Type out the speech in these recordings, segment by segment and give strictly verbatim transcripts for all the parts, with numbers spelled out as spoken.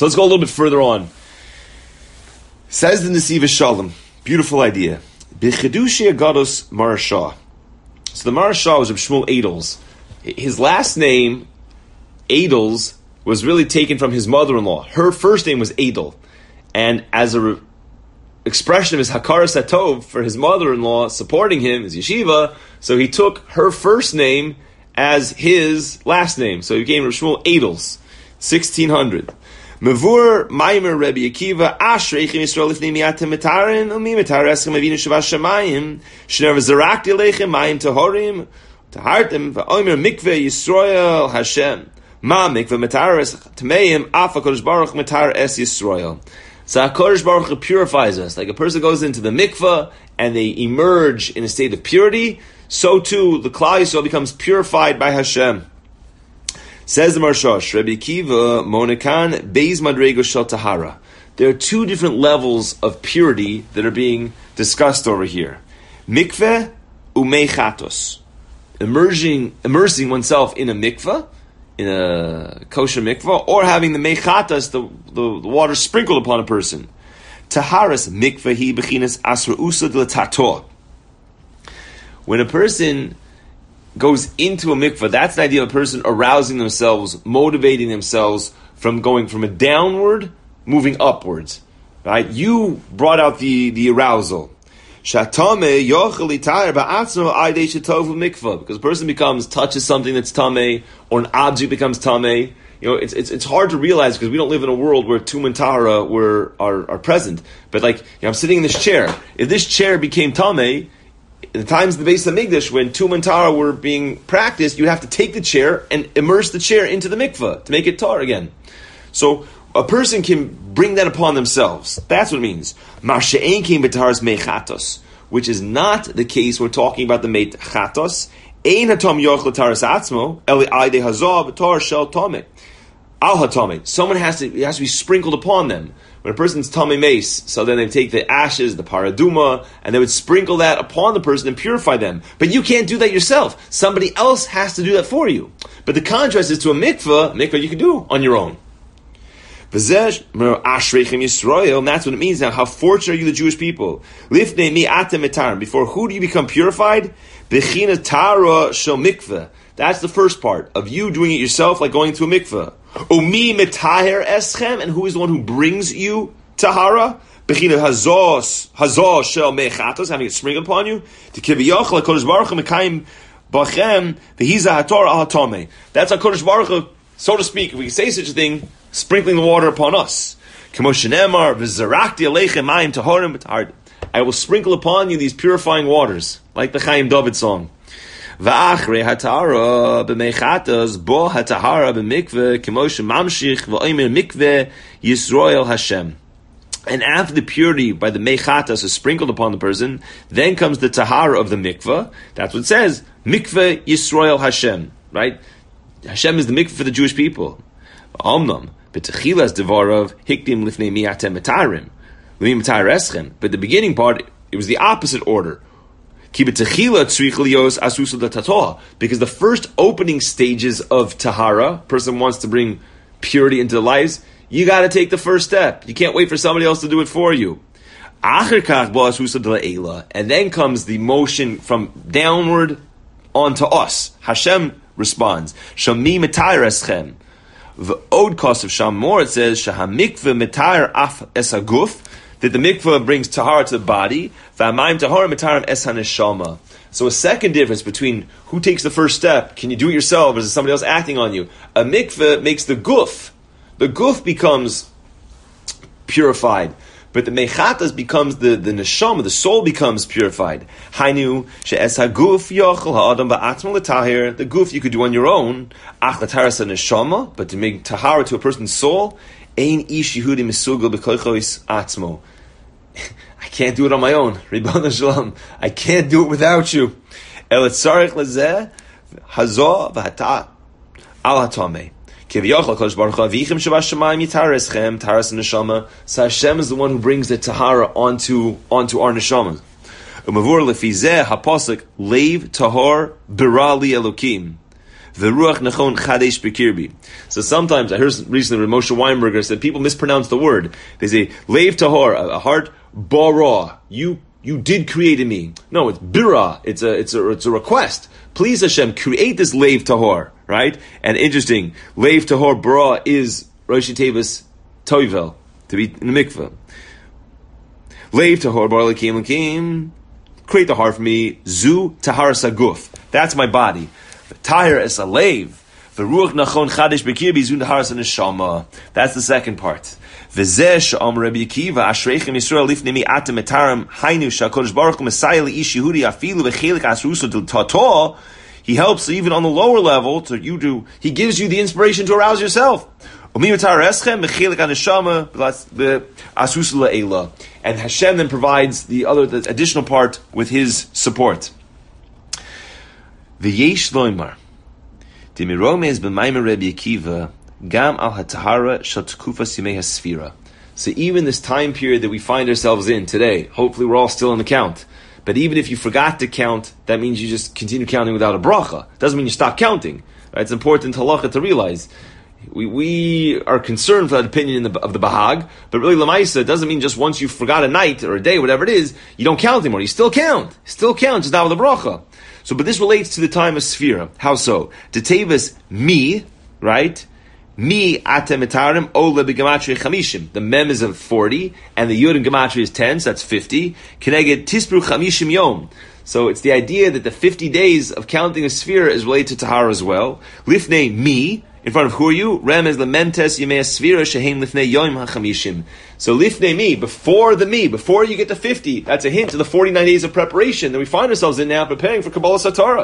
So let's go a little bit further on. Says the Nesiva Shalom, beautiful idea. B'chedushi Agados Marashah. So the Marashah was Reb Shmuel Adels. His last name, Adels, was really taken from his mother-in-law. Her first name was Adel. And as a re- expression of his Hakar Satov for his mother-in-law supporting him, his yeshiva, so he took her first name as his last name. So he became Reb Shmuel Adels, sixteen hundred. Mavur Maimer Rebbe Akiva Ashreichem Yisrael Lifnei Miatem Metarin Umi Metar Eschem Avinu Shavash Shamayim Shnever Zarakti Lechem Mayim Tahorim Tahartem V'Omer Mikveh Yisrael Hashem Ma Mikveh Metar Es Tameim Afa Kodesh Baruch Metar Es Yisrael. So HaKadosh Baruch Hu purifies us. Like a person goes into the mikveh and they emerge in a state of purity, so too the Klal Yisrael becomes purified by Hashem. Says the Marshash, Rebbe Akiva, Monakan, Beis Madrego Shel Tahara. There are two different levels of purity that are being discussed over here. Mikveh umei chatos. Immersing, immersing oneself in a mikveh, in a kosher mikveh, or having the mechatas, the, the, the water sprinkled upon a person. Taharas mikveh hi bechinas asra usa de tato. When a person goes into a mikveh, that's the idea of a person arousing themselves, motivating themselves from going from a downward, moving upwards. Right? You brought out the, the arousal. Shatame yochel itayr ba'atzno aydei shetov mikveh, because a person becomes touches something that's tameh, or an object becomes tameh. You know, it's it's it's hard to realize because we don't live in a world where tum and tahara were are, are present. But like, you know, I'm sitting in this chair. If this chair became tameh, in the times of the Beis HaMikdash, when tum and tahara were being practiced, you'd have to take the chair and immerse the chair into the mikveh to make it tar again. So a person can bring that upon themselves. That's what it means. Which is not the case. We're talking about the meit chatos. Someone has to, it has to be sprinkled upon them. When a person's tamei mace, so then they take the ashes, the paraduma, and they would sprinkle that upon the person and purify them. But you can't do that yourself. Somebody else has to do that for you. But the contrast is to a mikveh. Mikveh you can do on your own. And that's what it means now. How fortunate are you, the Jewish people? Before who do you become purified? That's the first part of you doing it yourself, like going to a mikveh. Umi metaher eschem, and who is the one who brings you tahara? Bechina hazos hazos shel mechatos, having it sprinkled upon you. To kiviyachal HaKadosh Baruch Hu mekayim bachem v'hiza hator al hatome. That's HaKadosh Baruch Hu, so to speak, if we can say such a thing, sprinkling the water upon us. Kemo shenemar v'zarakti aleichem mayim tahorim b'tahar. I will sprinkle upon you these purifying waters, like the Chaim David song. V'achre hatara b'meichatas bo hatahara b'mikveh kemo shemamshich v'oimer mikveh Yisroel Hashem. And after the purity by the meichatas is sprinkled upon the person, then comes the tahara of the mikveh. That's what it says. Mikveh Yisroel Hashem. Right? Hashem is the mikveh for the Jewish people. Omnam b'techilas devarav hikdim lifnei miatem metarim l'mi metar eschem. But the beginning part, it was the opposite order. Because the first opening stages of tahara, person wants to bring purity into their lives, you got to take the first step. You can't wait for somebody else to do it for you. And then comes the motion from downward onto us. Hashem responds. Shami metar eschem. The Od cost of Sham more, it says Shahamikveh metar af esaguf, that the mikveh brings tahara to the body. V'amayim tahara metarim es haneshama. So a second difference between who takes the first step, can you do it yourself, or is it somebody else acting on you? A mikveh makes the guf. The guf becomes purified. But the mechatas becomes the, the neshama, the soul becomes purified. Hainu she'es haguf yochel ha'adam ba'atzma l'tahir. The guf you could do on your own. Ach l'taharas neshama, but to make tahara to a person's soul, ein ish yehudi misugel b'koichois atzmo. I can't do it on my own. Ribbon Shalom. I can't do it without you. El etzarich lezeh hazor v'hata al hatameh. So Hashem is the one who brings the tahara onto onto our neshama. Umavur lefizeh hapasuk leiv tahor birali elokim V'ruach nachon chadesh b'kirbi. So sometimes, I heard recently Moshe Weinberger said people mispronounce the word. They say, Lev tahor, a heart, bara, you you did create in me. No, it's bira, it's a, it's a, it's a request. Please Hashem, create this Lev tahor, right? And interesting, Lev tahor bara is Rosh Tevis toivel, to be in the mikveh. Lev tahor bara l'kim l'kim, create the heart for me, zu tahar saguf, that's my body. Tahir es a lev, v'ruach nachon chadesh b'kirbi zu tahar es a neshama. That's the second part. V'zeh she'am Rabbi Akiva ashreichem Yisrael lifnei mi atem etarim hainu sha'kodesh baruch hu mesayel li'ish Yehudi afilu v'chelik asruso del tato. He helps even on the lower level to you do. He gives you the inspiration to arouse yourself. And Hashem then provides the other, the additional part with His support. V'yesh loymar, demiromez b'maymer Rabbi Akiva gam al hatahara shel tekufas yimei hasfira. So even this time period that we find ourselves in today, hopefully we're all still in the count. But even if you forgot to count, that means you just continue counting without a bracha. Doesn't mean you stop counting. Right? It's important halacha to realize. We we are concerned for that opinion in the, of the Bahag, but really Lamaisa doesn't mean just once you forgot a night or a day, whatever it is, you don't count anymore. You still count. Still count, just not with a bracha. So, but this relates to the time of Sfira. How so? Detevas mi, right? Mi atem etarim ola b'gematria chamishim. The mem is of forty, and the yud in gematria is ten, so that's fifty. Keneged tispru chamishim yom. So it's the idea that the fifty days of counting a Sfira is related to Tahara as well. Lifnei mi, in front of who are you? Remez lementes yemei Sfira shehem lifnei yom hachamishim. So lifnei mi, before the mi, before you get to fifty, that's a hint to the forty-nine days of preparation that we find ourselves in now, preparing for Kabbalah Satorah.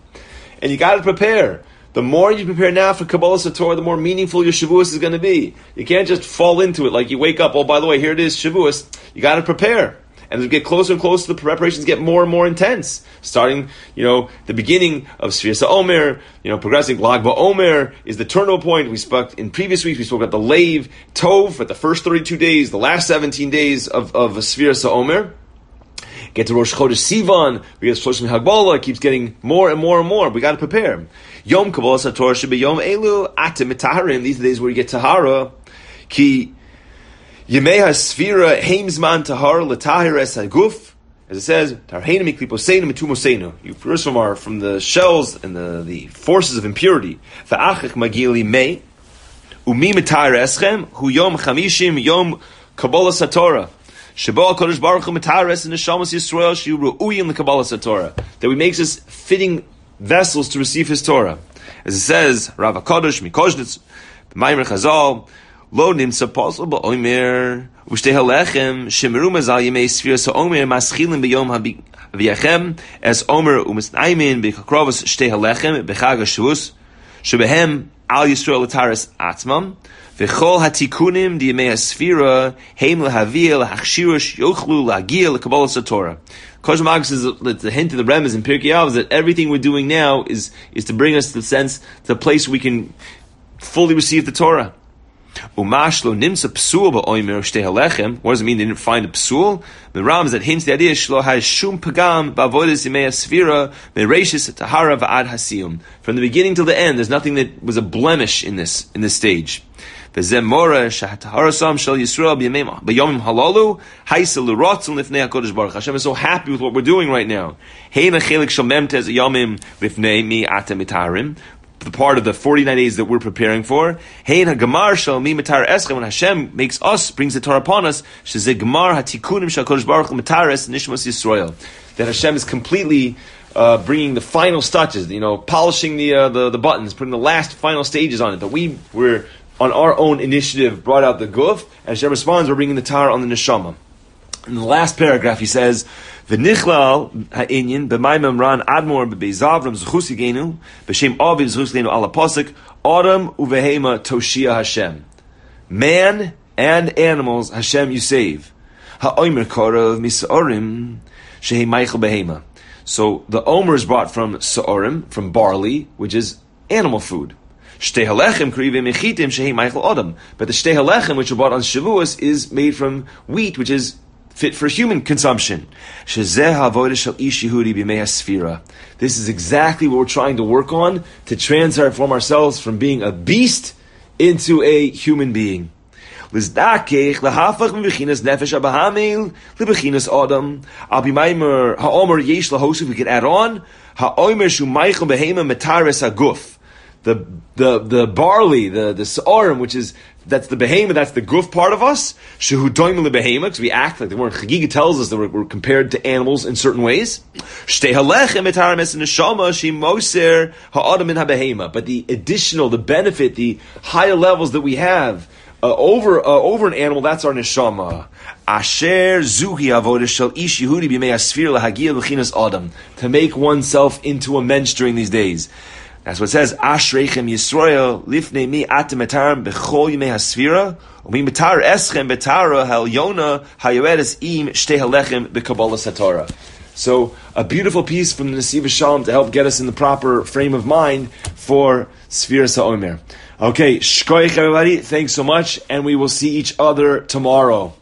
And you got to prepare. The more you prepare now for Kabbalah Satorah, the more meaningful your Shavuos is going to be. You can't just fall into it like you wake up, oh, by the way, here it is, Shavuos. You got to prepare. And as we get closer and closer, the preparations get more and more intense. Starting, you know, the beginning of Sfiras HaOmer, you know, progressing. Lag BaOmer is the turnover point. We spoke in previous weeks. We spoke about the Leiv Tov at the first thirty-two days, the last seventeen days of of Sfiras HaOmer. Get to Rosh Chodesh Sivan. We get to Shloshim Hagbala. It keeps getting more and more and more. We got to prepare. Yom Kabbalah Satorah Shebe Yom Elu Atem Mitaharim. These are the days where you get Tahara. Ki Yemei HaSfira Heimzman Tahar L'Tahir Es HaGuf. As it says, Tarheinu Mikliposeinu Mitumosenu. You first from our from the shells and the, the forces of impurity. V'achach Magili Mei Umi Mitahir Eschem Hu Yom Chamishim Yom Kabbalah Satorah. Sheba Kodesh Baruch Hu Mitahir Es Neshamas Yisrael Shiu Ru'uyim L'Kabbalah Satorah. That we makes us fitting vessels to receive His Torah. As it says, Rav HaKadosh Mikoshnitz Maimer Chazal Lo nimtza posel ba'omer u'shtei halechem shemeru mazal yemei Sfiras ha'omer maschilim b'yom ha'viyachem es omer u'misnaimin b'chakrovas shtei halechem b'chag ha'shavus shebehem al Yisrael l'taras atzmam v'chol hatikunim d'yemei ha'sfira heim l'haviyah l'hachshirish yochlu l'hagiyah l'kabbalah satorah. Kosh Mag says that the hint of the Rem is in Pirkei Av is that everything we're doing now is is to bring us to the sense to the place where we can fully receive the Torah. Umashlo nimsa psul ba'omer shtei halechem. What does it mean they didn't find a psul? The Ram is that hints the idea shlo has shum pagam ba'avodas yimei sfira mereishis tahara va'ad hasiyum. From the beginning till the end, there's nothing that was a blemish in this in this stage. V'zem mora shahatarasam shel Yisrael b'yomim halalu haisa l'rotzon lifnei HaKadosh Baruch. Hashem is so happy with what we're doing right now. Heina chelik shel memtez yomim lifnei mi atem itarim. The part of the forty-nine days that we're preparing for. Hein hagamar shel mi mitar eschem, when Hashem makes us, brings the Torah upon us, sheze gemar hatikunim shel Kodesh Baruch Hu mitares nishmas Yisrael. That Hashem is completely uh, bringing the final touches, you know, polishing the, uh, the the buttons, putting the last final stages on it. That we were on our own initiative brought out the guf, and Hashem responds, we're bringing the Torah on the neshama. In the last paragraph, he says, "V'nichlal ha'inyan b'mayim ran admor b'beizavram zechus yigenu b'shem aviv zechus yigenu ala pasuk adam uvehema toshia Hashem." Man and animals, Hashem, you save. Ha'omer korav misa'orim shehi meichel behema. So the omer is brought from sa'orim, from barley, which is animal food. Shtei halechem krivim mechitim shehi meichel adam. But the shtei halechem, which are brought on Shavuos, is made from wheat, which is fit for human consumption. This is exactly what we're trying to work on, to transform ourselves from being a beast into a human being. We could add on the the the barley, the the sa'arim, which is that's the behemoth, that's the guf part of us. Shehu doimel behemoth, because we act like the word Chagiga tells us that we're, we're compared to animals in certain ways. Shtei halechem etarim es neshama she moser ha'adam in habehema. But the additional, the benefit, the higher levels that we have uh, over uh, over an animal, that's our neshama. Asher zuhi avodah shel ish Yehudi b'mei asfir lahagia l'chinas adam, to make oneself into a mensch during these days. That's what it says. Ashreichem Yisrael lifnei mi atem etarim bechol yimei hasfira u'mi metar eschem betara hal yona hayoedes im shtei halechem b'kabbalah satorah. So a beautiful piece from the Nesiv Shalom to help get us in the proper frame of mind for Sfiras HaOmer. Okay, shkoich everybody. Thanks so much, and we will see each other tomorrow.